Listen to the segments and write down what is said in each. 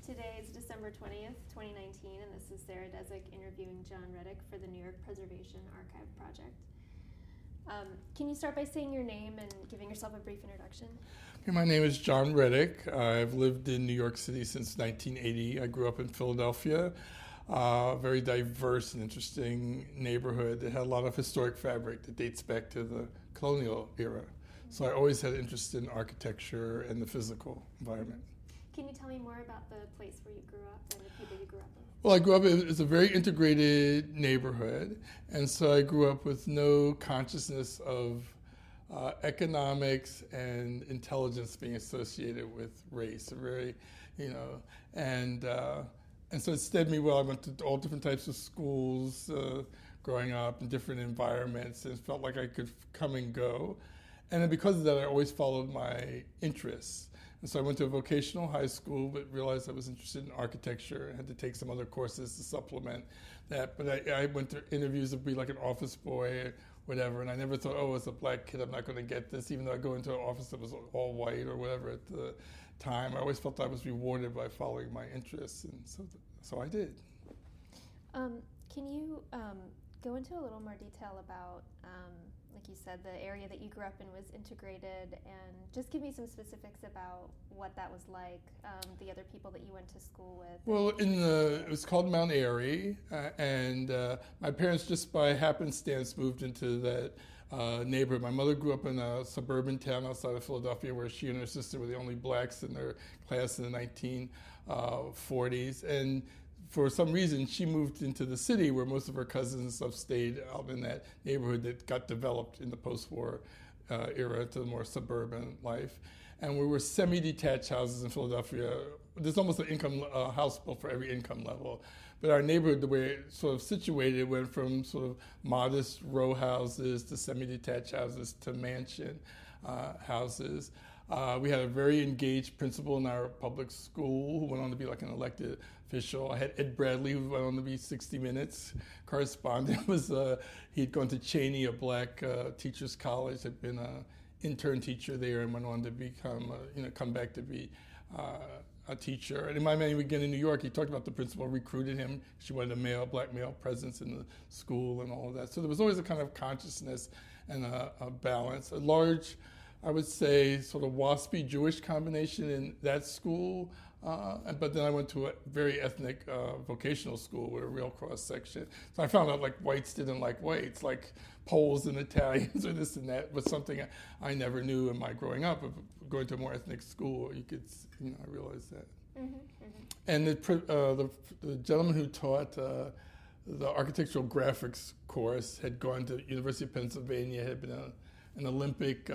Today is December 20th, 2019, and this is Sarah Desick interviewing John Reddick for the New York Preservation Archive Project. Can you start by saying your name and giving yourself a brief introduction? Okay, my name is John Reddick. I've lived in New York City since 1980. I grew up in Philadelphia, a very diverse and interesting neighborhood that had a lot of historic fabric that dates back to the colonial era. So I always had interest in architecture and the physical environment. Can you tell me more about the place where you grew up and the people you grew up with? Well, I grew up, it's a very integrated neighborhood, and so I grew up with no consciousness of economics and intelligence being associated with race. And so it steadied me well. I went to all different types of schools growing up in different environments, and felt like I could come and go. And then because of that, I always followed my interests. And so I went to a vocational high school, but realized I was interested in architecture. I had to take some other courses to supplement that. But I went to interviews to be like an office boy or whatever, and I never thought, oh, as a black kid, I'm not going to get this, even though I go into an office that was all white or whatever at the time. I always felt I was rewarded by following my interests, and so I did. Can you go into a little more detail about, like you said, the area that you grew up in was integrated, and just give me some specifics about what that was like, the other people that you went to school with? Well, it was called Mount Airy, and my parents just by happenstance moved into that neighborhood. My mother grew up in a suburban town outside of Philadelphia where she and her sister were the only blacks in their class in the 1940s, and for some reason, she moved into the city where most of her cousins and stuff stayed out in that neighborhood that got developed in the post-war era to the more suburban life. And we were semi-detached houses in Philadelphia. There's almost an income house built for every income level. But our neighborhood, the way it sort of situated, went from sort of modest row houses to semi-detached houses to mansion houses. We had a very engaged principal in our public school who went on to be like an elected official. I had Ed Bradley, who went on to be 60 Minutes correspondent. He'd gone to Cheney, a black teachers college, had been an intern teacher there, and went on to become, come back to be a teacher. And in my memory, again in New York, he talked about the principal recruited him. She wanted a black male presence in the school and all of that. So there was always a kind of consciousness and a balance. A large, I would say, sort of waspy Jewish combination in that school. But then I went to a very ethnic vocational school with a real cross-section. So I found out like whites didn't like whites, like Poles and Italians or this and that was something I never knew in my growing up. Going to a more ethnic school, I realized that. Mm-hmm, mm-hmm. And the gentleman who taught the architectural graphics course had gone to University of Pennsylvania, had been an Olympic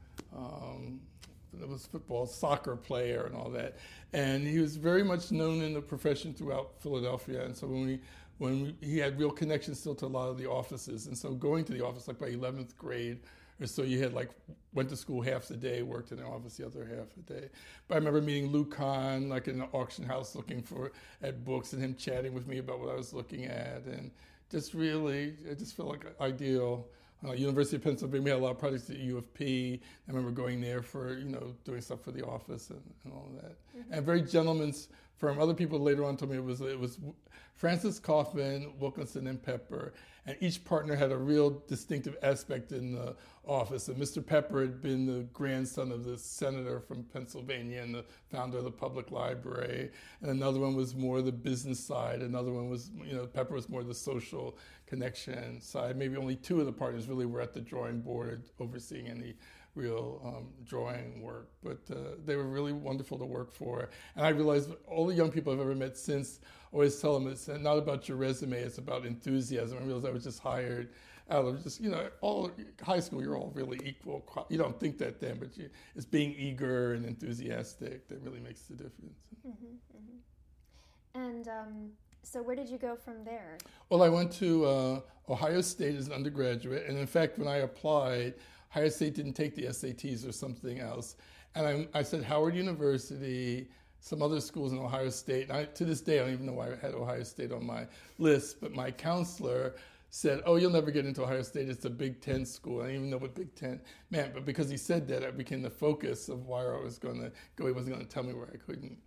it was soccer player and all that. And he was very much known in the profession throughout Philadelphia. And so he had real connections still to a lot of the offices. And so going to the office, like by 11th grade or so, you had went to school half the day, worked in the office the other half the day. But I remember meeting Lou Kahn, like in an auction house looking at books, and him chatting with me about what I was looking at. And just really, it just felt like ideal. University of Pennsylvania, we had a lot of projects at U of P. I remember going there for, doing stuff for the office and all of that. Mm-hmm. And a very gentleman's firm. Other people later on told me it was Francis Kaufman, Wilkinson, and Pepper. And each partner had a real distinctive aspect in the office. And Mr. Pepper had been the grandson of the senator from Pennsylvania and the founder of the public library. And another one was more the business side. Another one was, Pepper was more the social connection side. Maybe only two of the partners really were at the drawing board overseeing any real drawing work. But they were really wonderful to work for. And I realized all the young people I've ever met since always tell them it's not about your resume, it's about enthusiasm. I realized I was just hired out of just, all high school, you're all really equal. You don't think that then, but it's being eager and enthusiastic that really makes the difference. Mm-hmm, mm-hmm. And so where did you go from there? Well, I went to Ohio State as an undergraduate. And in fact, when I applied, Ohio State didn't take the SATs or something else. And I said Howard University, some other schools in Ohio State. And to this day, I don't even know why I had Ohio State on my list, but my counselor said, oh, you'll never get into Ohio State. It's a Big Ten school. I didn't even know what Big Ten meant. But because he said that, I became the focus of where I was going to go. He wasn't going to tell me where I couldn't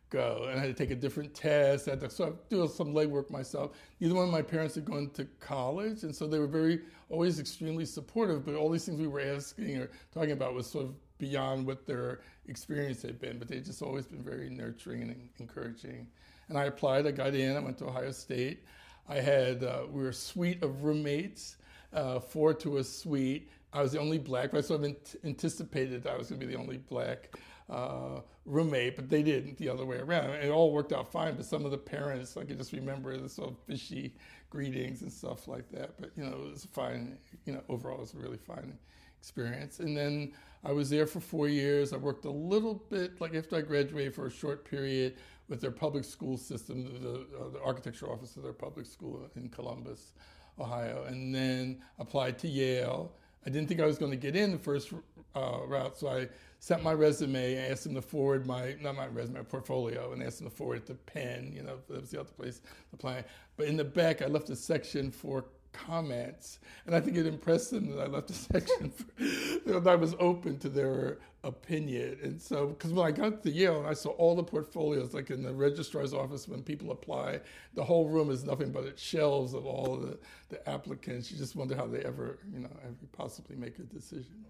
go. And I had to take a different test. I had to sort of do some legwork myself. Neither one of my parents had gone to college, and so they were always extremely supportive, but all these things we were asking or talking about was sort of beyond what their experience had been, but they'd just always been very nurturing and encouraging. And I applied, I got in, I went to Ohio State. We were a suite of roommates, 4 to a suite. I was the only black, but I sort of anticipated that I was going to be the only black roommate, but they didn't the other way around. It all worked out fine, but some of the parents, I could just remember the sort of fishy greetings and stuff like that. But, it was fine. Overall, it was a really fine experience. And then I was there for 4 years. I worked a little bit, like after I graduated, for a short period with their public school system, the architecture office of their public school in Columbus, Ohio, and then applied to Yale. I didn't think I was going to get in the first route, so I sent my resume and asked them to forward my portfolio, and asked them to forward it to Penn. That was the other place applying. But in the back, I left a section for comments, and I think it impressed them that I left a section that I was open to their opinion. And so, because when I got to Yale and I saw all the portfolios, like in the registrar's office when people apply, the whole room is nothing but it's shelves of all of the applicants. You just wonder how they ever possibly make a decision.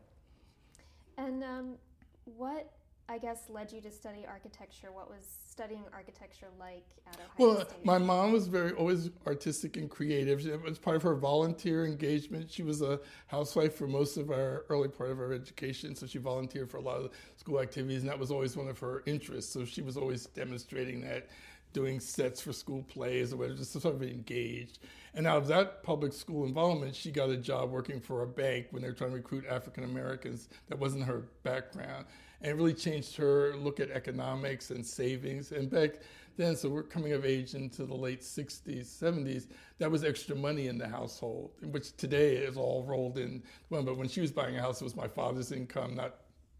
And what, I guess, led you to study architecture? What was studying architecture like at Ohio State? Well, my mom was always artistic and creative. It was part of her volunteer engagement. She was a housewife for most of our early part of our education, so she volunteered for a lot of school activities, and that was always one of her interests. So she was always demonstrating that, doing sets for school plays or whatever, just sort of engaged. And out of that public school involvement, she got a job working for a bank when they were trying to recruit African Americans. That wasn't her background. And it really changed her look at economics and savings. And back then, so we're coming of age into the late 60s, 70s, that was extra money in the household, which today is all rolled in. Well, but when she was buying a house, it was my father's income, not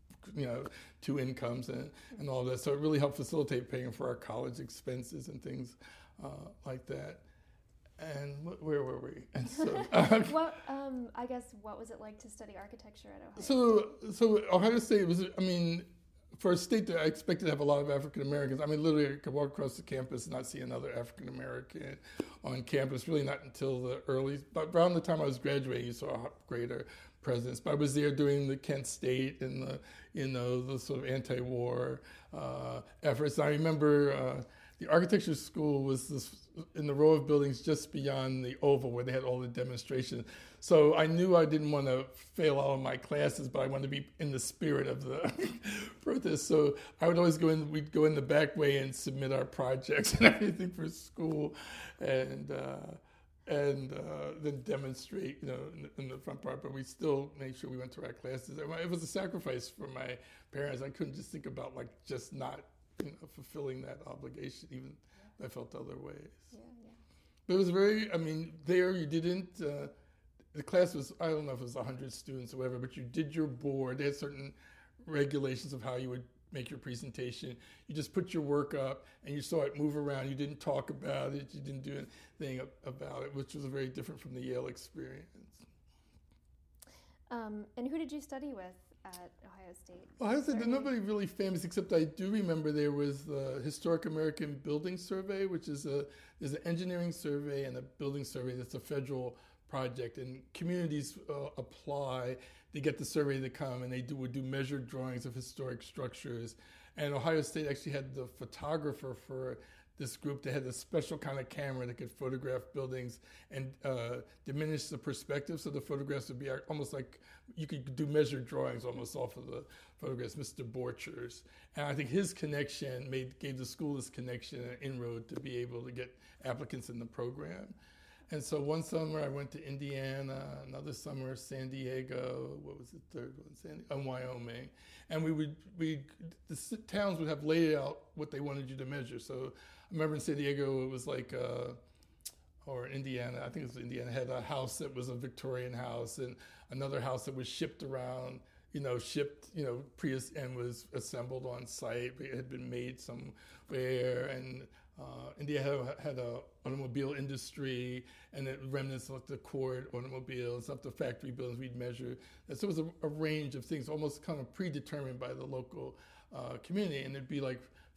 2 incomes and all that. So it really helped facilitate paying for our college expenses and things like that. And where were we? And so, I guess, what was it like to study architecture at Ohio State? So Ohio State was, for a state that I expected to have a lot of African Americans, literally I could walk across the campus and not see another African American on campus, really not until but around the time I was graduating, you saw a greater presence. But I was there doing the Kent State and the sort of anti-war efforts. And I remember the architecture school was in the row of buildings just beyond the Oval where they had all the demonstrations. So I knew I didn't want to fail all of my classes, but I wanted to be in the spirit of the protest. So I would always we'd go in the back way and submit our projects and everything for school, and then demonstrate, in the front part. But we still made sure we went to our classes. It was a sacrifice for my parents. I couldn't just think about just not fulfilling that obligation, even if I felt other ways. Yeah. But it was there you didn't, the class was, I don't know if it was 100 students or whatever, but you did your board. They had certain regulations of how you would make your presentation. You just put your work up and you saw it move around. You didn't talk about it. You didn't do anything about it, which was very different from the Yale experience. And who did you study with at Ohio State? Ohio State, there's nobody really famous, except I do remember there was the Historic American Building Survey, which is there's an engineering survey and a building survey that's a federal project, and communities apply. They get the survey to come, and they would do measured drawings of historic structures. And Ohio State actually had the photographer for this group. They had a special kind of camera that could photograph buildings and diminish the perspective, so the photographs would be almost like you could do measured drawings almost off of the photographs. Mr. Borchers, and I think his connection gave the school this connection and inroad to be able to get applicants in the program. And so one summer I went to Indiana, another summer San Diego, what was the third one? Wyoming. And the towns would have laid out what they wanted you to measure. So I remember in San Diego it was or Indiana, I think it was Indiana, had a house that was a Victorian house and another house that was shipped around, and was assembled on site. It had been made somewhere, and India had a automobile industry, and the remnants of the Cord automobiles, up the factory buildings we'd measure. And so it was a range of things, almost kind of predetermined by the local community, and it'd be like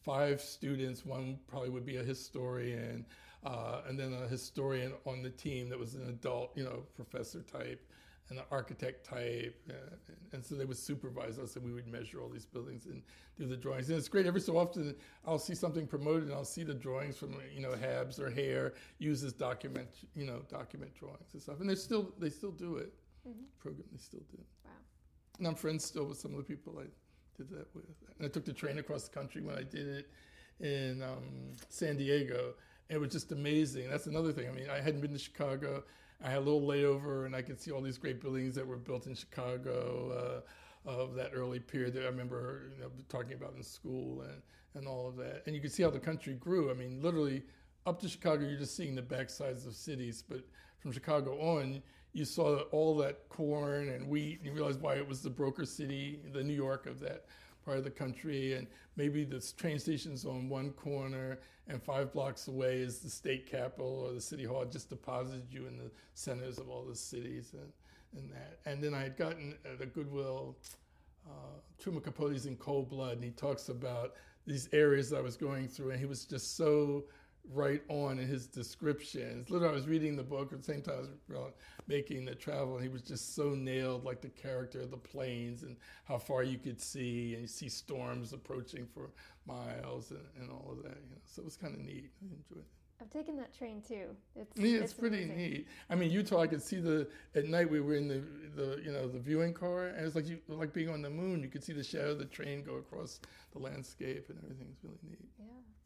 5 students. One probably would be a historian, and then a historian on the team that was an adult, professor type, and an architect type, and so they would supervise us, and we would measure all these buildings and do the drawings. And it's great. Every so often, I'll see something promoted, and I'll see the drawings from Habs or Hare uses document drawings and stuff, and they still do it. Mm-hmm. Program, they still do. Wow. And I'm friends still with some of the people I did that with. And I took the train across the country when I did it in San Diego. And it was just amazing. That's another thing. I mean, I hadn't been to Chicago. I had a little layover, and I could see all these great buildings that were built in Chicago of that early period that I remember talking about in school and all of that. And you could see how the country grew. I mean, literally up to Chicago, you're just seeing the backsides of cities. But from Chicago on, you saw all that corn and wheat, and you realized why it was the broker city, the New York of that part of the country. And maybe the train station's on one corner, and 5 blocks away is the state capitol or the city hall. It just deposited you in the centers of all the cities and that. And then I had gotten at a Goodwill, Truman Capote's In Cold Blood, and he talks about these areas I was going through, and he was just so right on in his descriptions. Literally, I was reading the book at the same time I was making the travel, and he was just so nailed, like the character of the plains and how far you could see, and you see storms approaching for miles and all of that. So it was kind of neat. I enjoyed it. I've taken that train too. It's pretty amazing. Neat. I mean, Utah, I could see at night we were in the viewing car, and it's like being on the moon. You could see the shadow of the train go across the landscape, and everything was really neat. Yeah.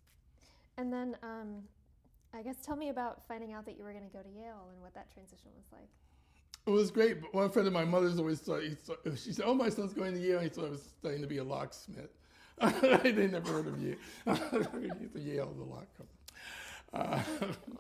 And then, I guess, tell me about finding out that you were going to go to Yale and what that transition was like. It was great, but one friend of my mother's always thought, she said, "Oh, my son's going to Yale." He thought I was studying to be a locksmith. They never heard of Yale. Yale, the lock company. Oh my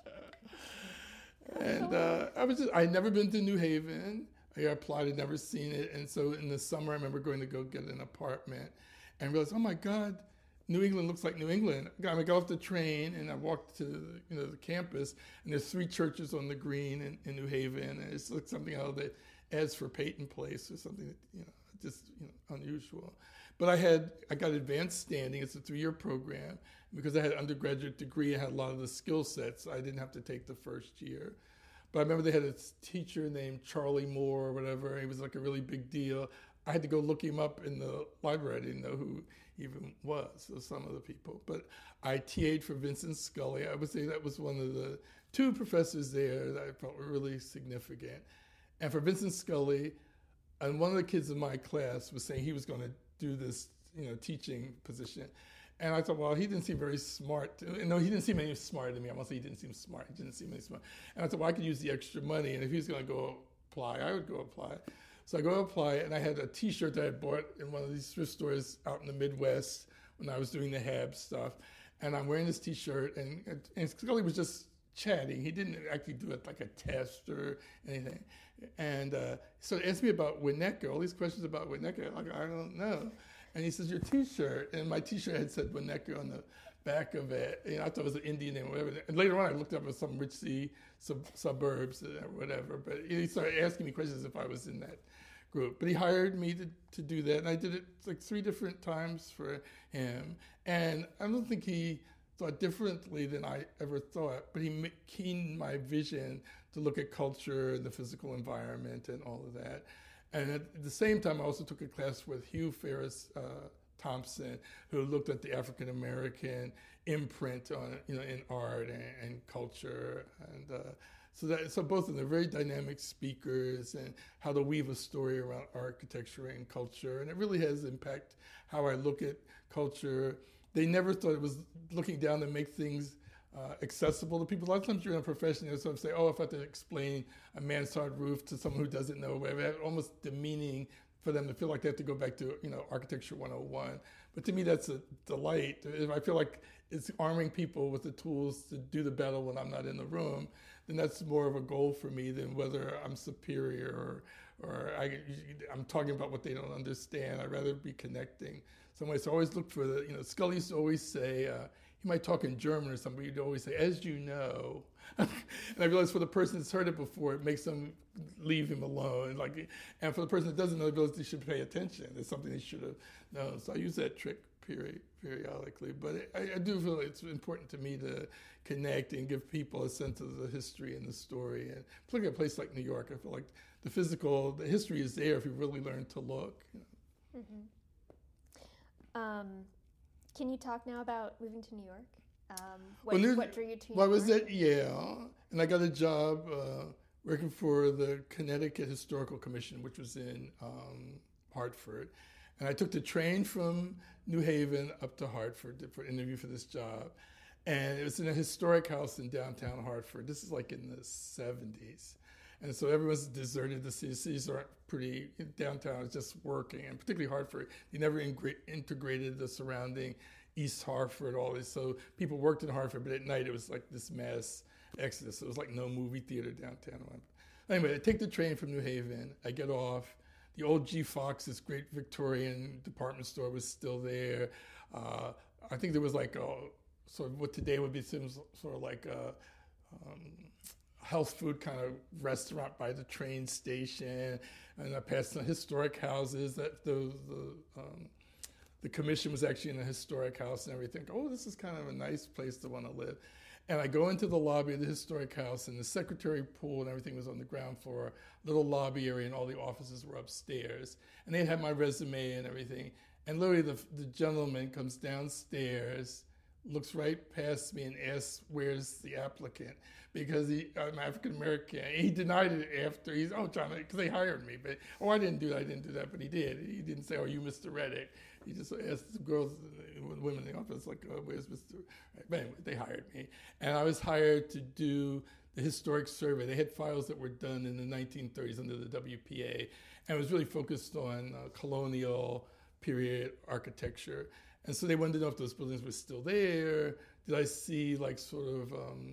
gosh. And I'd never been to New Haven. I applied, I'd never seen it. And so in the summer, I remember going to go get an apartment and realized, oh my God, New England looks like New England. I got off the train and I walked to the campus, and there's 3 churches on the green in New Haven, and it's like something out of the ads for Peyton Place or something, just unusual. But I got advanced standing. It's a 3-year program. Because I had an undergraduate degree, I had a lot of the skill sets. I didn't have to take the first year. But I remember they had a teacher named Charlie Moore or whatever. He was like a really big deal. I had to go look him up in the library. I didn't know who he even was, so some of the people. But I TA'd for Vincent Scully. I would say that was one of the 2 professors there that I felt were really significant. And for Vincent Scully, and one of the kids in my class was saying he was going to do this, teaching position. And I thought, well, he didn't seem very smart. No, he didn't seem any smarter than me. I won't say he didn't seem smart. He didn't seem any smart. And I thought, well, I could use the extra money. And if he was going to go apply, I would go apply. So I go apply, and I had a T-shirt that I bought in one of these thrift stores out in the Midwest when I was doing the Habs stuff. And I'm wearing this T-shirt, and Scully was just chatting. He didn't actually do it like a test or anything. And so he asked me about Winnetka, all these questions about Winnetka. Like, I don't know. And he says, your T-shirt, and my T-shirt had said Winnetka on the back of it. I thought it was an Indian name or whatever. And later on, I looked up at some rich suburbs or whatever. But he started asking me questions if I was in that group. But he hired me to do that, and I did it like 3 different times for him. And I don't think he thought differently than I ever thought, but he keened my vision to look at culture and the physical environment and all of that. And at the same time, I also took a class with Hugh Ferris Thompson, who looked at the African American imprint on, in art and culture, and so both of them are very dynamic speakers, and how to weave a story around architecture and culture, and it really has impact how I look at culture. They never thought it was looking down to make things accessible to people. A lot of times you're in a profession, you sort of say, oh, if I have to explain a mansard roof to someone who doesn't know, whatever, almost demeaning for them to feel like they have to go back to, Architecture 101. But to me, that's a delight. If I feel like it's arming people with the tools to do the battle when I'm not in the room, then that's more of a goal for me than whether I'm superior or I'm talking about what they don't understand. I'd rather be connecting some way. So I always look for Scully used to always say, he might talk in German or something, but he'd always say, as you know. And I realized for the person that's heard it before, it makes them leave him alone. And for the person that doesn't know, I realize they should pay attention. It's something they should have known. So I use that trick periodically. But I do feel it's important to me to connect and give people a sense of the history and the story. And particularly a place like New York, I feel like the history is there if you really learn to look. Can you talk now about moving to New York? What drew you to New York? I was at Yale, and I got a job working for the Connecticut Historical Commission, which was in Hartford. And I took the train from New Haven up to Hartford for an interview for this job. And it was in a historic house in downtown Hartford. This is like in the 70s. And so everyone's deserted the city. Cities aren't pretty, downtown is just working. And particularly Hartford, they never integrated the surrounding East Hartford, all this. So people worked in Hartford, but at night it was like this mass exodus. It was like no movie theater downtown. Anyway, I take the train from New Haven. I get off. The old G. Fox, this great Victorian department store, was still there. I think there was like a sort of what today would be sort of like a health food kind of restaurant by the train station. And I passed some historic houses. That the commission was actually in a historic house and everything. Oh, this is kind of a nice place to want to live. And I go into the lobby of the historic house, and the secretary pool and everything was on the ground floor, little lobby area, and all the offices were upstairs. And they had my resume and everything. And literally the gentleman comes downstairs, looks right past me and asks, where's the applicant? Because I'm African-American. He denied it after. Because they hired me. But, I didn't do that, but he did. He didn't say, you Mr. Reddick. He just asked the girls, women in the office, like, where's Mr. Reddick? But anyway, they hired me. And I was hired to do the historic survey. They had files that were done in the 1930s under the WPA. And it was really focused on colonial period architecture. And so they wanted to know if those buildings were still there. Did I see like sort of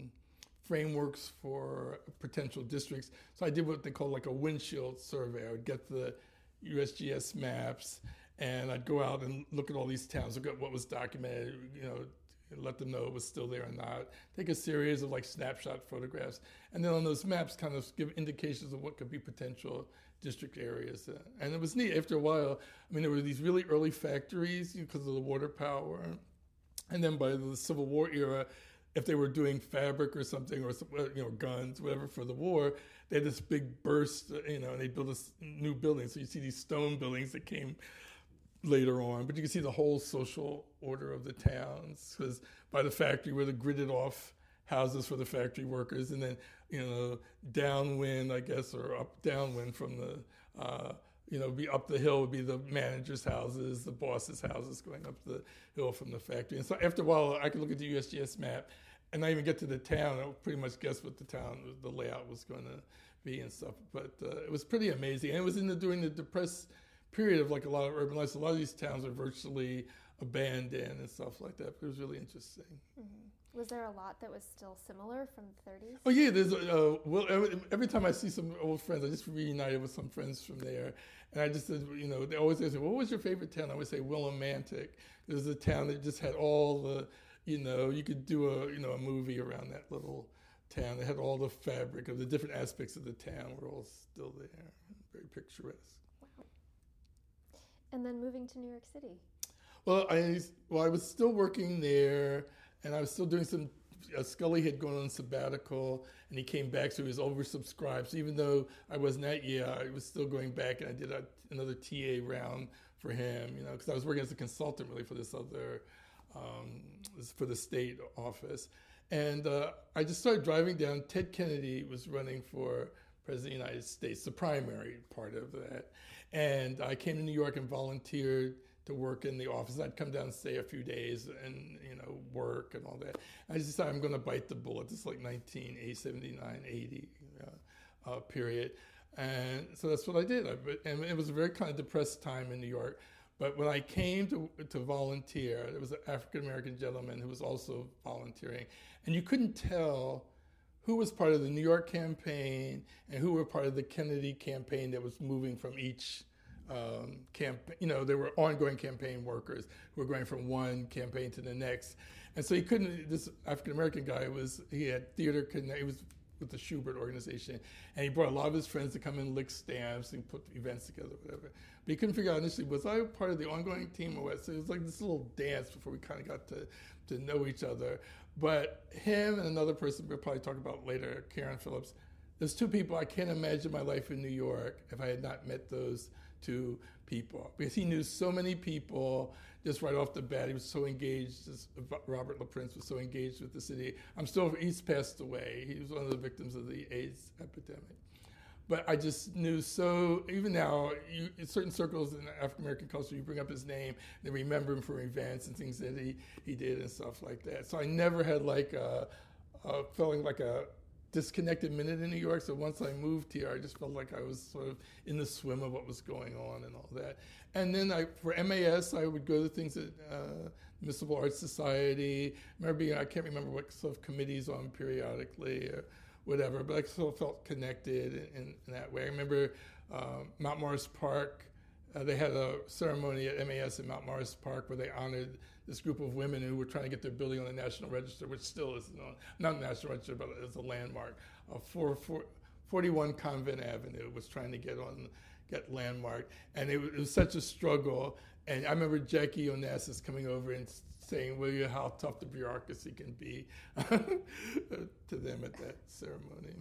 frameworks for potential districts? So I did what they call like a windshield survey. I would get the USGS maps and I'd go out and look at all these towns, look at what was documented, let them know it was still there or not. Take a series of like snapshot photographs. And then on those maps kind of give indications of what could be potential district areas. And it was neat. After a while, there were these really early factories because of the water power. And then by the Civil War era, if they were doing fabric or something, or guns, whatever for the war, they had this big burst, and they built this new building. So you see these stone buildings that came later on, but you can see the whole social order of the towns, because by the factory were the gridded off houses for the factory workers, and then downwind, I guess, or downwind from the be up the hill would be the managers' houses, the bosses' houses going up the hill from the factory. And so after a while, I could look at the USGS map and not even get to the town. I would pretty much guess what the layout was going to be and stuff. But it was pretty amazing. And it was during the depressed period of like a lot of urban life. So a lot of these towns are virtually abandoned and stuff like that. But it was really interesting. Mm-hmm. Was there a lot that was still similar from the 30s? Oh yeah, there's every time I see some old friends, I just reunited with some friends from there, and I just said, they always ask me, what was your favorite town? I always say Willimantic. It was a town that just had all the, you could do a movie around that little town. It had all the fabric of the different aspects of the town were all still there, very picturesque. Wow. And then moving to New York City. Well, I was still working there. And I was still doing Scully had gone on sabbatical, and he came back, so he was oversubscribed. So even though I wasn't at Yale, I was still going back, and I did another TA round for him, because I was working as a consultant really for this other, for the state office. And I just started driving down. Ted Kennedy was running for President of the United States, the primary part of that. And I came to New York and volunteered to work in the office. I'd come down and stay a few days and, work and all that. I just decided I'm going to bite the bullet. This is like 1979, 80 period. And so that's what I did. And it was a very kind of depressed time in New York. But when I came to volunteer, there was an African-American gentleman who was also volunteering. And you couldn't tell who was part of the New York campaign and who were part of the Kennedy campaign that was moving from each campaign. There were ongoing campaign workers who were going from one campaign to the next. And so this African-American guy he had theater connect, he was with the Schubert organization, and he brought a lot of his friends to come and lick stamps and put events together, whatever. But he couldn't figure out initially, was I part of the ongoing team or what? So it was like this little dance before we kind of got to know each other. But him and another person we'll probably talk about later, Karen Phillips, there's two people I can't imagine my life in New York if I had not met those two people, because he knew so many people just right off the bat. He was so engaged. Robert LaPrince was so engaged with the city. He's passed away. He was one of the victims of the AIDS epidemic. But I just knew so, even now, in certain circles in African American culture, you bring up his name, they remember him from events and things that he did and stuff like that. So I never had feeling like a disconnected minute in New York. So once I moved here, I just felt like I was sort of in the swim of what was going on and all that. And then for MAS, I would go to things at Municipal Arts Society. I can't remember what sort of committees on periodically or whatever, but I still felt connected in that way. I remember Mount Morris Park. They had a ceremony at MAS in Mount Morris Park where they honored this group of women who were trying to get their building on the National Register, which still is not National Register, but it's a landmark. 41 Convent Avenue was trying to get landmarked, and it was such a struggle. And I remember Jackie Onassis coming over and saying, "Will you, how tough the bureaucracy can be," to them at that ceremony.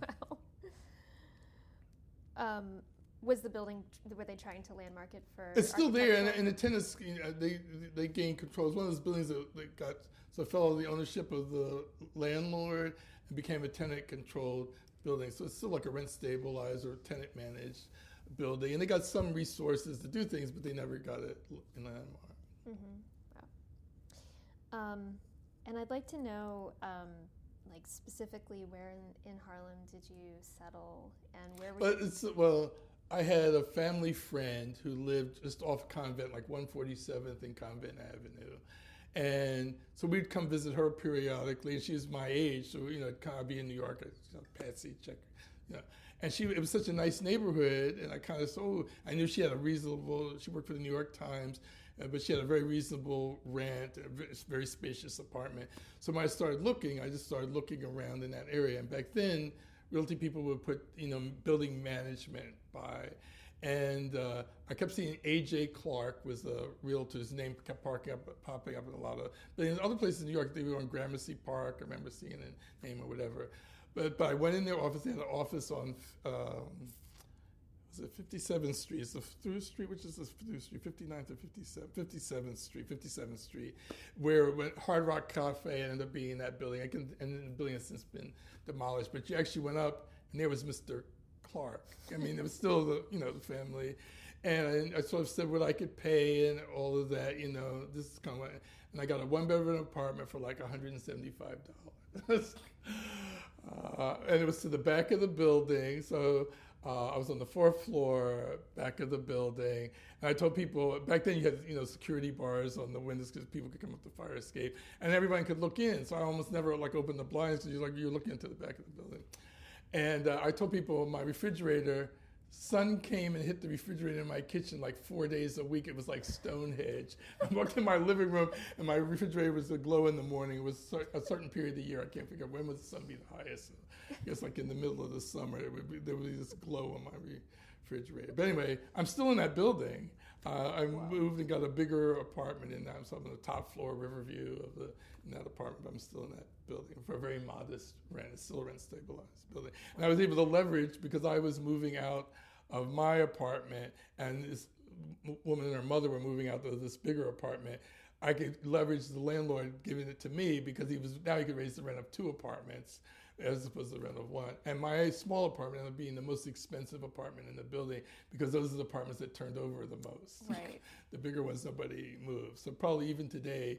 Wow. Was the building, were they trying to landmark it for? It's still there, and the tenants, they gained control. It's one of those buildings that fell under the ownership of the landlord and became a tenant-controlled building. So it's still like a rent-stabilized or tenant-managed building, and they got some resources to do things, but they never got it in landmark. Mm-hmm. Wow. And I'd like to know, specifically where in Harlem did you settle, and where were you? I had a family friend who lived just off Convent, like 147th and Convent Avenue. And so we'd come visit her periodically, and she was my age, so, kind of be in New York, Patsy, check, And it was such a nice neighborhood, and I knew she had she worked for the New York Times, but she had a very reasonable rent, a very spacious apartment. So when I started looking, I just started looking around in that area. And back then, realty people would put, building management by. And I kept seeing A.J. Clark was the realtor. His name kept popping up in a lot of buildings. Other places in New York, they were on Gramercy Park. I remember seeing a name or whatever. But I went in their office. They had an office on, was it 57th Street? It's the through street, which is the through street, 59th or 57th Street, where Hard Rock Cafe ended up being that building. And the building has since been demolished. But you actually went up, and there was Mr. Clark. I mean, it was still the family. And I sort of said what I could pay and all of that, this is kind of what, and I got a one-bedroom apartment for like $175. And it was to the back of the building. So I was on the fourth floor, back of the building. And I told people, back then you had, security bars on the windows because people could come up the fire escape. And everyone could look in. So I almost never opened the blinds because you're looking into the back of the building. And I told people my refrigerator, sun came and hit the refrigerator in my kitchen like 4 days a week. It was like Stonehenge. I walked in my living room and my refrigerator was aglow in the morning. It was a certain period of the year. I can't figure out when would the sun be the highest. I guess like in the middle of the summer, there would be this glow on my refrigerator. But anyway, I'm still in that building. I moved and got a bigger apartment in that. So I'm on the top floor, Riverview in that apartment, but I'm still in that building for a very modest rent. It's still a rent-stabilized building. And I was able to leverage, because I was moving out of my apartment and this woman and her mother were moving out to this bigger apartment, I could leverage the landlord giving it to me because now he could raise the rent of 2 apartments as opposed to the rent of 1. And my small apartment ended up being the most expensive apartment in the building because those are the apartments that turned over the most. Right. The bigger ones, nobody moved. So probably even today,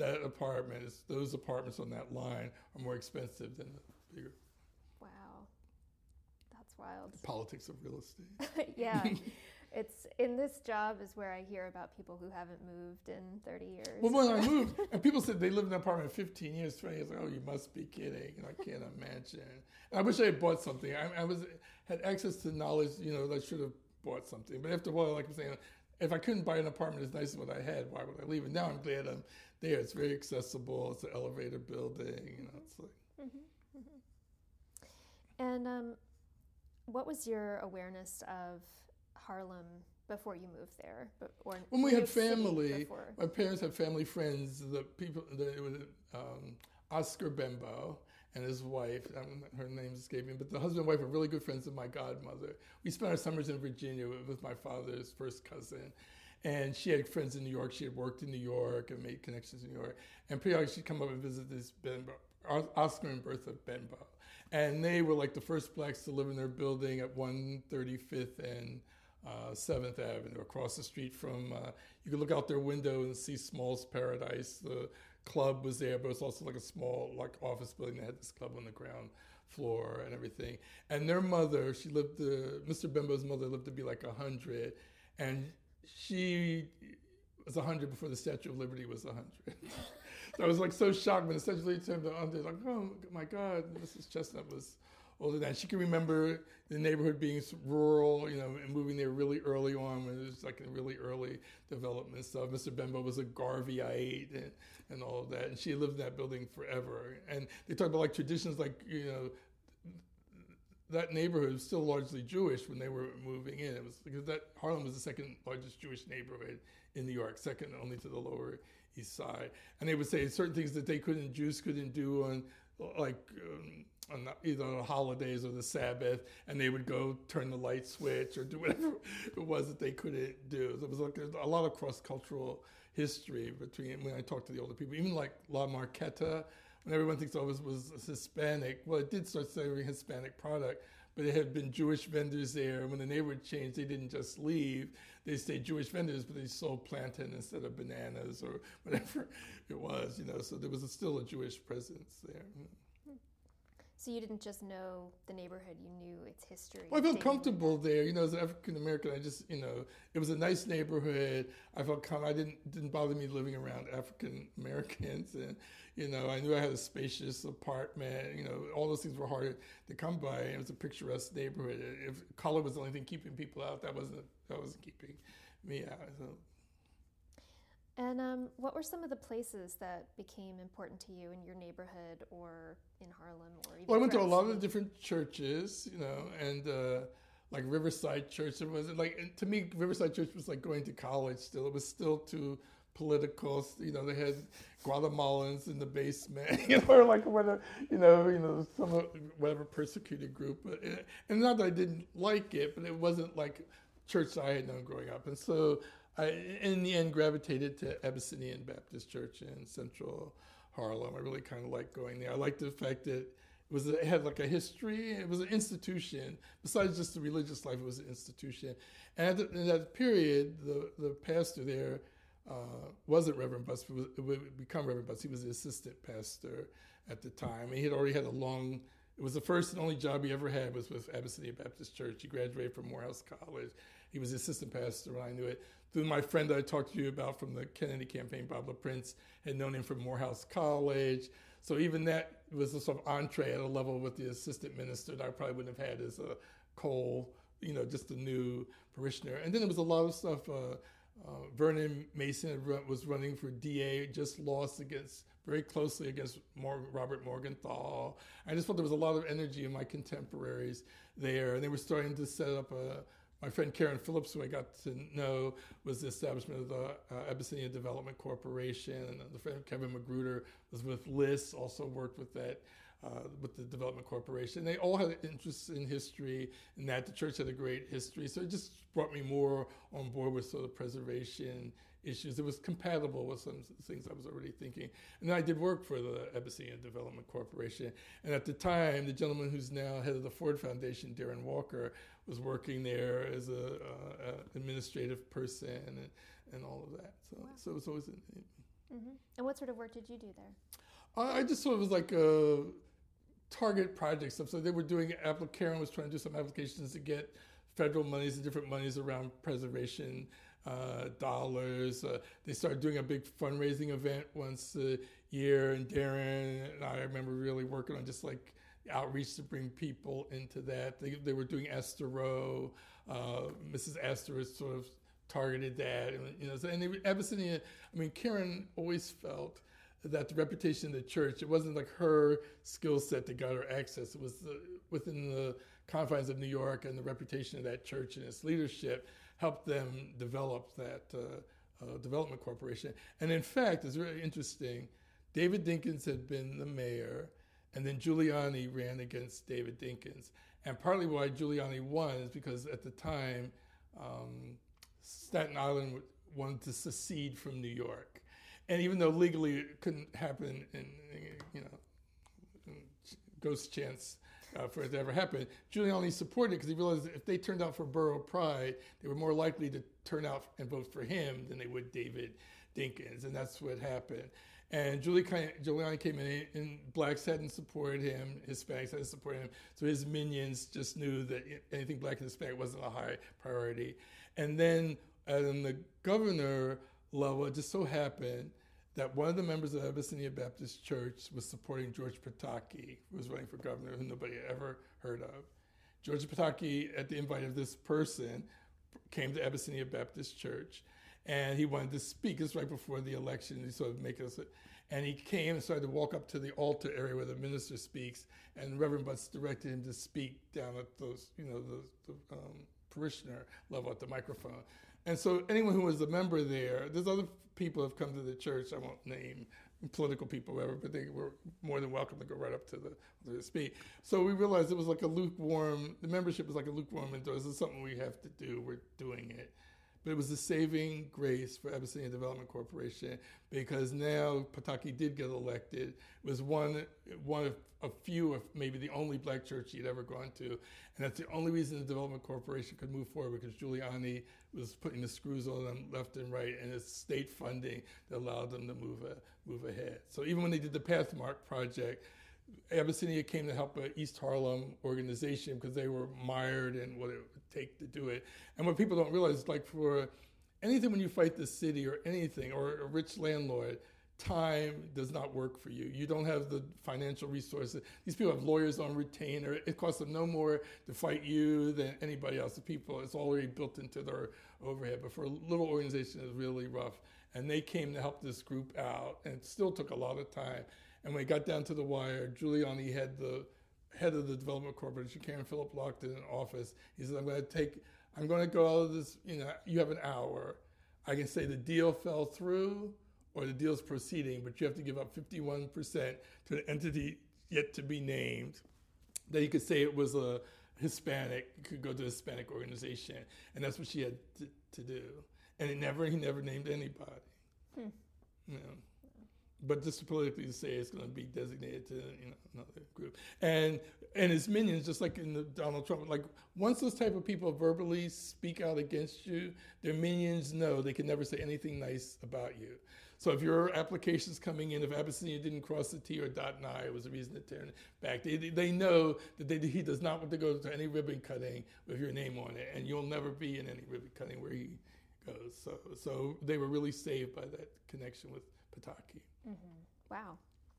those apartments on that line are more expensive than the bigger. Wow. That's wild. The politics of real estate. Yeah. It's in this job is where I hear about people who haven't moved in 30 years. Well, when I moved, and people said they lived in an apartment 15 years, 20 years, like, oh, you must be kidding. I can't imagine. And I wish I had bought something. I had access to knowledge, I should have bought something. But after a while, like I'm saying, if I couldn't buy an apartment as nice as what I had, why would I leave it? Now I'm glad I'm there. It's very accessible. It's an elevator building. It's like. Mm-hmm. Mm-hmm. And what was your awareness of Harlem before you moved there? Or When we New had York City family, before? my parents had family friends, it was Oscar Bembo and his wife, her name escaped me, but the husband and wife were really good friends of my godmother. We spent our summers in Virginia with my father's first cousin. And she had friends in New York. She had worked in New York and made connections in New York. And periodically she'd come up and visit this Bembo, Oscar and Bertha Bembo. And they were like the first blacks to live in their building at 135th and 7th Avenue, across the street from, you could look out their window and see Small's Paradise. The club was there, but it's also like a small office building that had this club on the ground floor and everything. And their mother, Mr. Bembo's mother lived to be like 100. And she was 100 before the Statue of Liberty was 100. So I was like so shocked when the Statue of Liberty turned to 100. Like, oh my God, Mrs. Chestnut was older than that. She can remember the neighborhood being rural, and moving there really early on when it was like a really early development stuff. Mr. Bembo was a Garveyite and all of that. And she lived in that building forever. And they talk about like traditions like, that neighborhood was still largely Jewish when they were moving in. It was because Harlem was the second largest Jewish neighborhood in New York, second only to the Lower East Side. And they would say certain things that Jews couldn't do on either on holidays or the Sabbath, and they would go turn the light switch or do whatever it was that they couldn't do. There was like a lot of cross-cultural history between, when I talked to the older people, even like La Marqueta, when everyone thinks it was Hispanic. Well, it did start serving Hispanic product, but it had been Jewish vendors there. When the neighborhood changed, they didn't just leave. They stayed Jewish vendors, but they sold plantain instead of bananas or whatever it was, So there was still a Jewish presence there. So you didn't just know the neighborhood, you knew its history. Well, I felt comfortable there. As an African American, I just, it was a nice neighborhood. I felt I didn't bother me living around African Americans. And, I knew I had a spacious apartment. All those things were hard to come by. It was a picturesque neighborhood. If color was the only thing keeping people out, that wasn't keeping me out. So. And what were some of the places that became important to you in your neighborhood or in Harlem or even? Well, I went to a lot of different churches, and like Riverside Church. It was like, to me, Riverside Church was like going to college still. It was still too political. They had Guatemalans in the basement, or like whatever, some whatever persecuted group. And not that I didn't like it, but it wasn't like church I had known growing up. And so I, in the end, gravitated to Abyssinian Baptist Church in Central Harlem. I really kind of liked going there. I liked the fact that it had like a history. It was an institution. Besides just the religious life, it was an institution. And in that period, the pastor there wasn't Reverend Butts. It would become Reverend Butts. He was the assistant pastor at the time. And he had already had it was the first and only job he ever had was with Abyssinian Baptist Church. He graduated from Morehouse College. He was the assistant pastor when I knew it. Through my friend that I talked to you about from the Kennedy campaign, Bob LaPrince, had known him from Morehouse College. So even that was a sort of entree at a level with the assistant minister that I probably wouldn't have had as a Cole, just a new parishioner. And then there was a lot of stuff. Vernon Mason was running for DA, just lost very closely against Robert Morgenthau. I just felt there was a lot of energy in my contemporaries there. And they were starting to set up my friend Karen Phillips, who I got to know, was the establishment of the Abyssinian Development Corporation. And the friend Kevin Magruder was with LIS, also worked with that, with the Development Corporation. They all had interests in history, and that the church had a great history. So it just brought me more on board with sort of preservation issues. It was compatible with some things I was already thinking. And then I did work for the Abyssinian Development Corporation. And at the time, the gentleman who's now head of the Ford Foundation, Darren Walker, was working there as a administrative person and all of that. So, wow. So it was always... And what sort of work did you do there? I just sort of was like target project stuff. So they were doing, Karen was trying to do some applications to get federal monies and different monies around preservation dollars. They started doing a big fundraising event once a year, and Darren and I remember really working on just like outreach to bring people into that. They were doing Astor Row. Mrs. Astor was sort of targeted that, and Abyssinia. I mean, Karen always felt that the reputation of the church, it wasn't like her skill set that got her access. It was within the confines of New York, and the reputation of that church and its leadership helped them develop that development corporation. And in fact, it's really interesting, David Dinkins had been the mayor, and then Giuliani ran against David Dinkins. And partly why Giuliani won is because at the time, Staten Island wanted to secede from New York. And even though legally it couldn't happen in ghost chance for it to ever happen, Giuliani supported it because he realized that if they turned out for borough pride, they were more likely to turn out and vote for him than they would David Dinkins. And that's what happened. And Giuliani came in, and blacks hadn't supported him, Hispanics hadn't supported him, so his minions just knew that anything black and Hispanic wasn't a high priority. And then on the governor level, it just so happened that one of the members of Abyssinia Baptist Church was supporting George Pataki, who was running for governor, who nobody had ever heard of. George Pataki, at the invite of this person, came to Abyssinia Baptist Church, and he wanted to speak. This was right before the election. He sort of and he came and started to walk up to the altar area where the minister speaks, and Reverend Butts directed him to speak down at those, the parishioner level at the microphone. And so anyone who was a member there's other people who have come to the church, I won't name political people, whatever, but they were more than welcome to go right up to the speak. So we realized it was like the membership was like a lukewarm endor. This is something we have to do. We're doing it. But it was a saving grace for Abyssinia Development Corporation because now Pataki did get elected. It was one of a few, if maybe the only black church he'd ever gone to. And that's the only reason the Development Corporation could move forward, because Giuliani was putting the screws on them left and right, and it's state funding that allowed them to move ahead. So even when they did the Pathmark project, Abyssinia came to help an East Harlem organization because they were mired in what it would take to do it. And what people don't realize is, like, for anything when you fight the city or anything, or a rich landlord, time does not work for you. You don't have the financial resources. These people have lawyers on retainer. It costs them no more to fight you than anybody else. The people, it's already built into their overhead. But for a little organization, it's really rough. And they came to help this group out, and it still took a lot of time. And when it got down to the wire, Giuliani had the head of the Development Corporation, Karen Phillip, locked in an office. He said, I'm going to go out of this, you have an hour. I can say the deal fell through or the deal's proceeding, but you have to give up 51% to an entity yet to be named. That you could say it was a Hispanic, you could go to a Hispanic organization. And that's what she had to do. And he never named anybody. But just politically to say it's going to be designated to another group, and his minions, just like in the Donald Trump, like once those type of people verbally speak out against you, their minions know they can never say anything nice about you. So if your application's coming in, if Abyssinia didn't cross the T or dot an I, it was a reason to turn it back. They know that he does not want to go to any ribbon cutting with your name on it, and you'll never be in any ribbon cutting where he goes. So they were really saved by that connection with Pataki. Mm-hmm. Wow.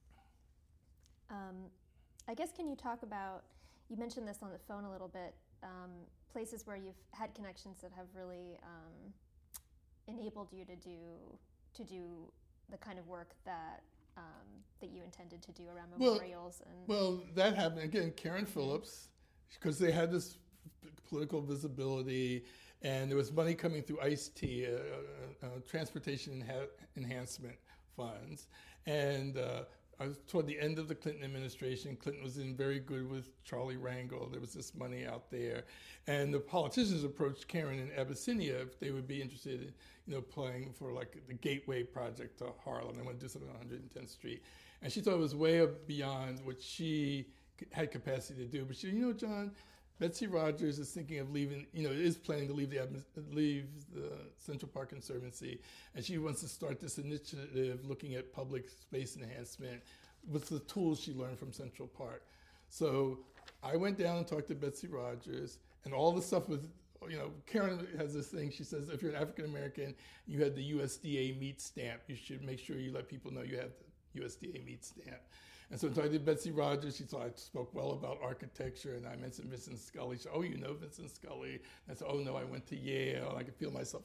I guess, can you talk about, you mentioned this on the phone a little bit, places where you've had connections that have really enabled you to do the kind of work that you intended to do around memorials? Well, that happened again. Karen Phillips, because they had this political visibility, and there was money coming through ICE-T, transportation enhancement funds, and toward the end of the Clinton administration, Clinton was in very good with Charlie Rangel. There was this money out there, and the politicians approached Karen and Abyssinia if they would be interested in, applying for like the Gateway project to Harlem. They want to do something on 110th Street, and she thought it was way beyond what she had capacity to do. But she said, John, Betsy Rogers is thinking of leaving, is planning to leave the Central Park Conservancy, and she wants to start this initiative looking at public space enhancement with the tools she learned from Central Park. So I went down and talked to Betsy Rogers, and all the stuff with, Karen has this thing, she says, if you're an African American, you had the USDA meat stamp, you should make sure you let people know you have the USDA meat stamp. And so I did Betsy Rogers. She thought I spoke well about architecture, and I mentioned Vincent Scully. She said, oh, you know Vincent Scully? And I said, oh, no, I went to Yale. And I could feel myself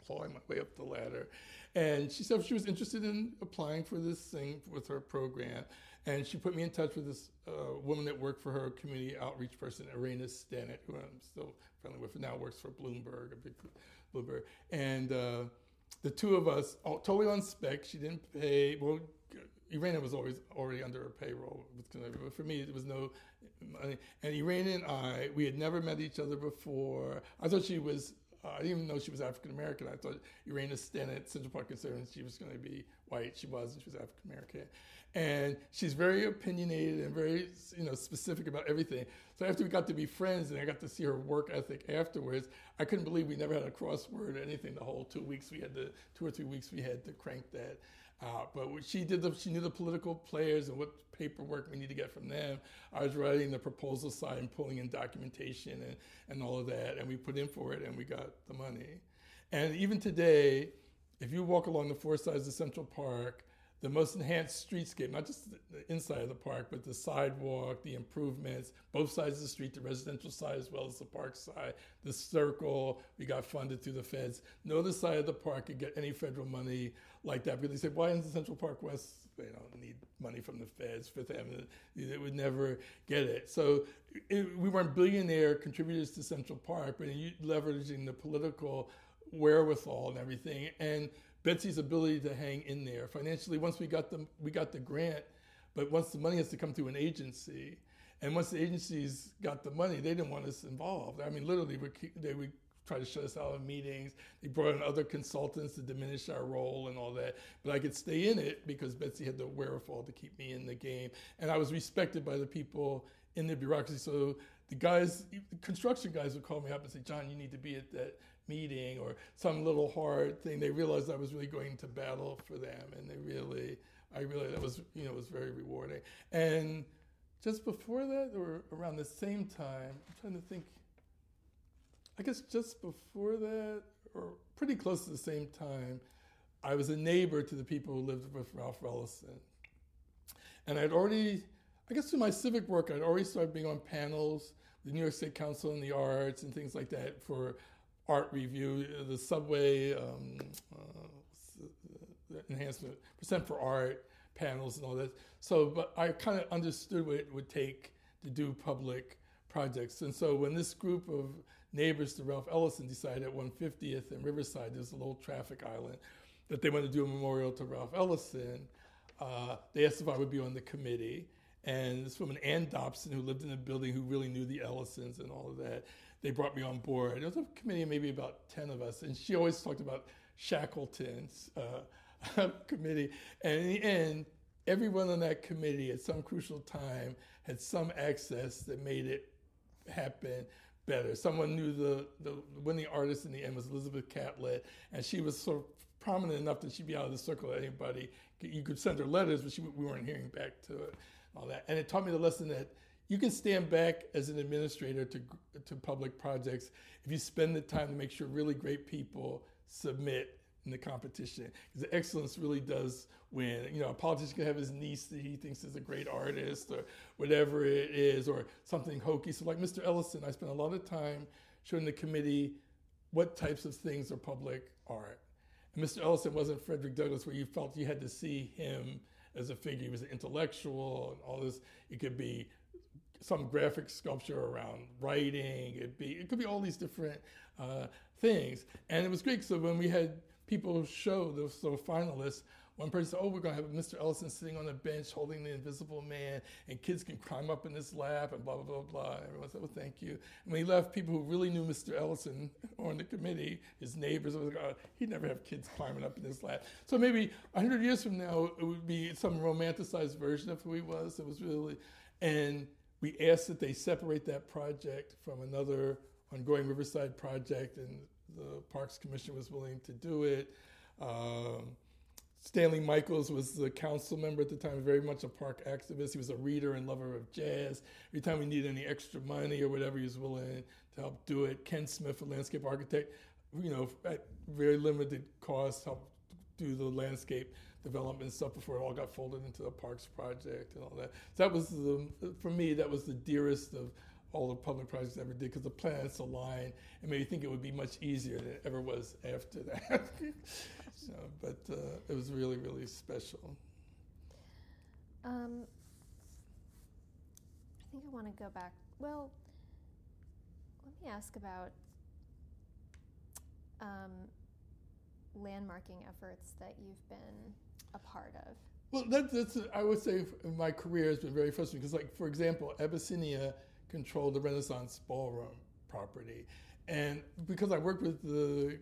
clawing my way up the ladder. And she said she was interested in applying for this thing with her program. And she put me in touch with this woman that worked for her, community outreach person, Irena Stennett, who I'm still friendly with, and now works for Bloomberg, a big Bloomberg. And the two of us, totally on spec. She didn't pay. Well, Irena was already under her payroll. But for me, there was no money. And Irena and I, we had never met each other before. I thought she was, I didn't even know she was African American. I thought Irena Stennett, Central Park Conservancy, she was going to be white. She wasn't. She was African American. And she's very opinionated and very, specific about everything. So after we got to be friends and I got to see her work ethic afterwards, I couldn't believe we never had a crossword or anything the whole 2 weeks. 2 or 3 weeks we had to crank that out. But she knew the political players and what paperwork we need to get from them. I was writing the proposal side and pulling in documentation and all of that. And we put in for it and we got the money. And even today, if you walk along the four sides of Central Park, the most enhanced streetscape, not just the inside of the park, but the sidewalk, the improvements, both sides of the street, the residential side as well as the park side, the circle, we got funded through the feds. No other side of the park could get any federal money like that, because they said, why isn't Central Park West, they don't need money from the feds, Fifth Avenue, they would never get it. So we weren't billionaire contributors to Central Park, but leveraging the political wherewithal and everything, and Betsy's ability to hang in there financially. Once we got the grant, but once the money has to come through an agency, and once the agencies got the money, they didn't want us involved. I mean, literally, they would try to shut us out of meetings. They brought in other consultants to diminish our role and all that. But I could stay in it because Betsy had the wherewithal to keep me in the game, and I was respected by the people in the bureaucracy. So the construction guys would call me up and say, John, you need to be at that meeting, or some little hard thing. They realized I was really going to battle for them, and I realized that was, was very rewarding. And just before that, or around the same time, I'm trying to think, I guess just before that, or pretty close to the same time, I was a neighbor to the people who lived with Ralph Ellison. And I'd already, I guess through my civic work, I'd already started being on panels, the New York State Council on the Arts and things like that for art review, the subway enhancement, percent for art panels and all that. So, but I kind of understood what it would take to do public projects. And so when this group of neighbors to Ralph Ellison decided at 150th and Riverside, there's a little traffic island, that they wanted to do a memorial to Ralph Ellison, they asked if I would be on the committee. And this woman, Ann Dobson, who lived in the building, who really knew the Ellisons and all of that, they brought me on board. It was a committee of maybe about 10 of us, and she always talked about Shackleton's committee. And in the end, everyone on that committee at some crucial time had some access that made it happen better. Someone knew the winning artist in the end was Elizabeth Catlett, and she was sort of prominent enough that she'd be out of the circle of anybody. You could send her letters, but we weren't hearing back to it, all that. And it taught me the lesson that you can stand back as an administrator to public projects if you spend the time to make sure really great people submit in the competition. Because the excellence really does win. A politician can have his niece that he thinks is a great artist or whatever it is, or something hokey. So like Mr. Ellison, I spent a lot of time showing the committee what types of things are public art. And Mr. Ellison wasn't Frederick Douglass, where you felt you had to see him as a figure. He was an intellectual and all this. It could be some graphic sculpture around writing. It could be all these different things. And it was great. So when we had people show the finalists, one person said, we're going to have Mr. Ellison sitting on a bench holding the Invisible Man, and kids can climb up in his lap and blah, blah, blah, blah. Everyone said, well, thank you. And when he left, people who really knew Mr. Ellison on the committee, his neighbors, was like, he'd never have kids climbing up in his lap. So maybe 100 years from now, it would be some romanticized version of who he was. It was really, and we asked that they separate that project from another ongoing Riverside project, and the Parks Commission was willing to do it. Stanley Michaels was the council member at the time, very much a park activist. He was a reader and lover of jazz. Every time we needed any extra money or whatever, he was willing to help do it. Ken Smith, a landscape architect, at very limited cost, helped do the landscape development stuff before it all got folded into the Parks project and all that. So that was for me, that was the dearest of all the public projects I ever did because the planets aligned and made me think it would be much easier than it ever was after that. So, but it was really, really special. I think I want to go back. Well, let me ask about landmarking efforts that you've been a part of. Well, that's I would say my career has been very frustrating because, like, for example, Abyssinia controlled the Renaissance Ballroom property. And because I worked with the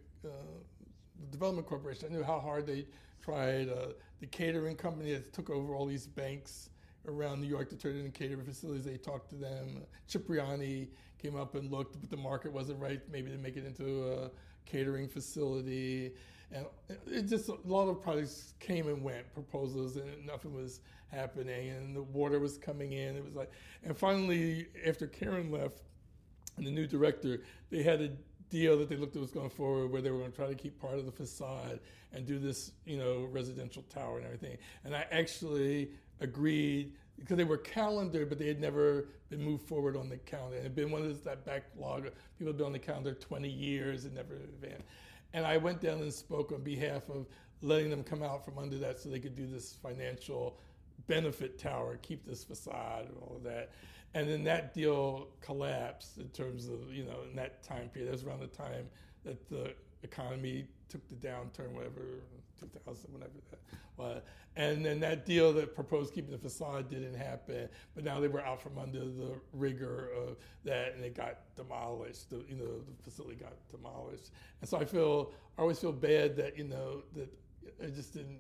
Development Corporation, I knew how hard they tried. The catering company that took over all these banks around New York to turn it into catering facilities, they talked to them. Cipriani came up and looked, but the market wasn't right, maybe to make it into a catering facility. And it just, a lot of projects came and went, proposals, and nothing was happening, and the water was coming in. It was like, and finally, after Karen left and the new director, they had a deal that they looked at was going forward where they were going to try to keep part of the facade and do this, residential tower and everything. And I actually agreed because they were calendared, but they had never been moved forward on the calendar. It had been one of those, that backlog. People had been on the calendar 20 years and never advanced. And I went down and spoke on behalf of letting them come out from under that so they could do this financial benefit tower, keep this facade and all of that. And then that deal collapsed in terms of, in that time period. That was around the time that the economy took the downturn, whatever, 2000, whatever that was. And then that deal that proposed keeping the facade didn't happen, but now they were out from under the rigor of that, and it got demolished. The facility got demolished. And so I always feel bad that, that I just didn't,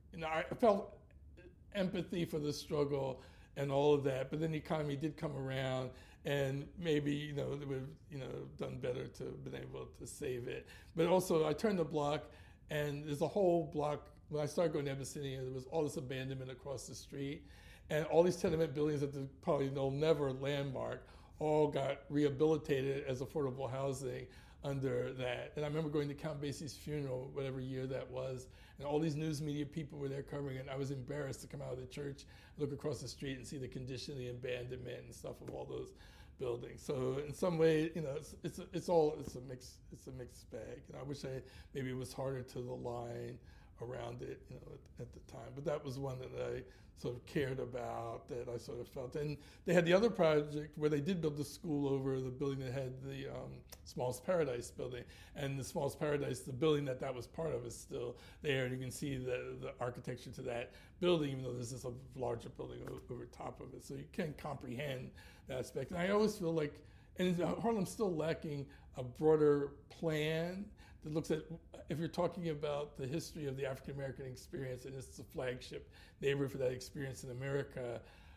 I felt empathy for the struggle and all of that, but then the economy did come around, and maybe, they would have, done better to have been able to save it. But also, I turned the block, and there's a whole block. When I started going to Abyssinia, there was all this abandonment across the street, and all these tenement buildings that they'll never landmark all got rehabilitated as affordable housing under that. And I remember going to Count Basie's funeral, whatever year that was, and all these news media people were there covering it. I was embarrassed to come out of the church, look across the street, and see the condition, the abandonment, and stuff of all those buildings. So in some way, it's a mixed bag. I wish maybe it was harder to the line around it, at the time. But that was one that I sort of cared about, that I sort of felt. And they had the other project where they did build the school over the building that had the Smallest Paradise building. And the Smallest Paradise, the building that was part of, is still there. And you can see the architecture to that building, even though this is a larger building over top of it. So you can comprehend that aspect. And I always feel like, and Harlem's still lacking a broader plan that looks at, if you're talking about the history of the African American experience, and it's the flagship neighborhood for that experience in America,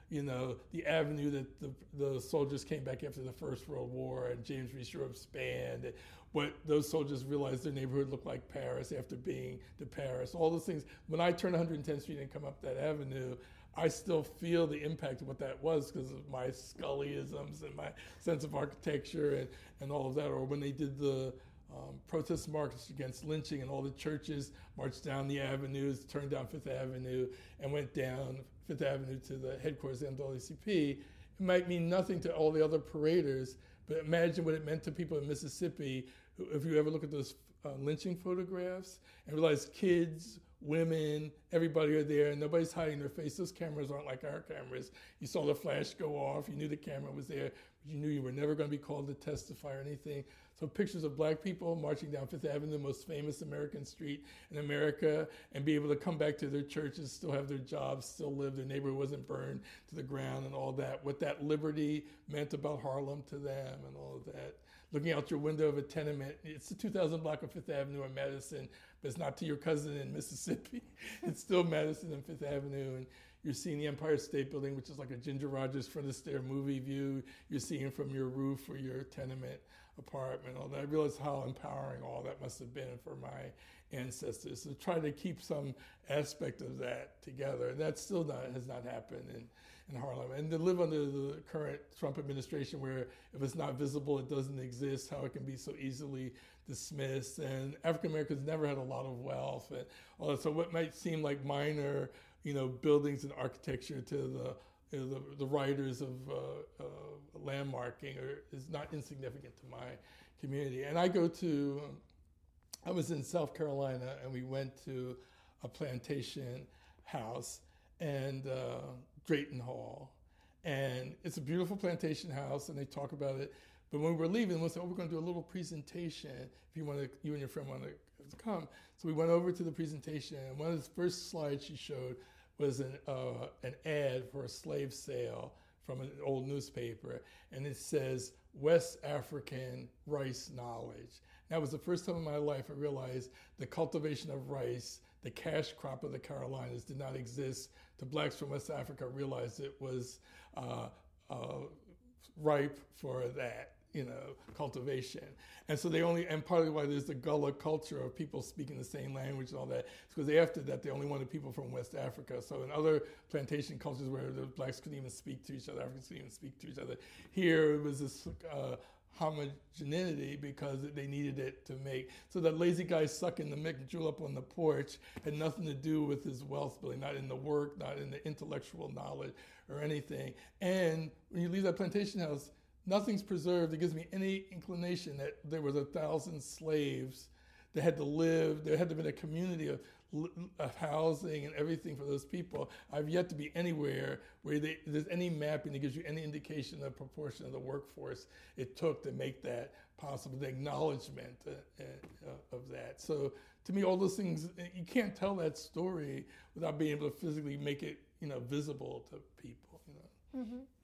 the avenue that the soldiers came back after the First World War, and James Reese Europe's band, what those soldiers realized their neighborhood looked like Paris after being to Paris, all those things. When I turn 110th Street and come up that avenue, I still feel the impact of what that was because of my Scullyisms and my sense of architecture and all of that. Or when they did the protest march against lynching, and all the churches marched down the avenues, turned down Fifth Avenue, and went down Fifth Avenue to the headquarters of the NAACP. It might mean nothing to all the other paraders, but imagine what it meant to people in Mississippi. If you ever look at those lynching photographs and realize kids, women, everybody are there, and nobody's hiding their face. Those cameras aren't like our cameras. You saw the flash go off, you knew the camera was there, but you knew you were never going to be called to testify or anything. So pictures of black people marching down Fifth Avenue, the most famous American street in America, and be able to come back to their churches, still have their jobs, still live, their neighborhood wasn't burned to the ground and all that. What that liberty meant about Harlem to them and all of that. Looking out your window of a tenement, it's the 2000 block of Fifth Avenue in Madison, but it's not to your cousin in Mississippi. It's still Madison and Fifth Avenue, and you're seeing the Empire State Building, which is like a Ginger Rogers front of stair movie view. You're seeing from your roof or your tenement apartment, all that. I realized how empowering all that must have been for my ancestors to try to keep some aspect of that together. And that still has not happened in Harlem. And to live under the current Trump administration where if it's not visible, it doesn't exist, how it can be so easily dismissed. And African Americans never had a lot of wealth. And all that. So what might seem like minor, buildings and architecture to the the writers of landmarking is not insignificant to my community. And I was in South Carolina, and we went to a plantation house and Drayton Hall. And it's a beautiful plantation house, and they talk about it. But when we were leaving, we said, we're going to do a little presentation if you and your friend want to come. So we went over to the presentation, and one of the first slides she showed was an ad for a slave sale from an old newspaper, and it says, West African rice knowledge. That was the first time in my life I realized the cultivation of rice, the cash crop of the Carolinas, did not exist. The blacks from West Africa realized it was ripe for that, cultivation. And so and partly why there's the Gullah culture of people speaking the same language and all that, is because after that, they only wanted people from West Africa. So in other plantation cultures where the blacks couldn't even speak to each other, Africans couldn't even speak to each other, here it was this homogeneity because they needed it to make. So that lazy guy sucking the Mick julep on the porch had nothing to do with his wealth building, not in the work, not in the intellectual knowledge or anything. And when you leave that plantation house, nothing's preserved. It gives me any inclination that there was 1,000 slaves that had to live. There had to be a community of housing and everything for those people. I've yet to be anywhere where there's any mapping that gives you any indication of the proportion of the workforce it took to make that possible, the acknowledgement of that. So to me, all those things, you can't tell that story without being able to physically make it, visible to people. Mm-hmm.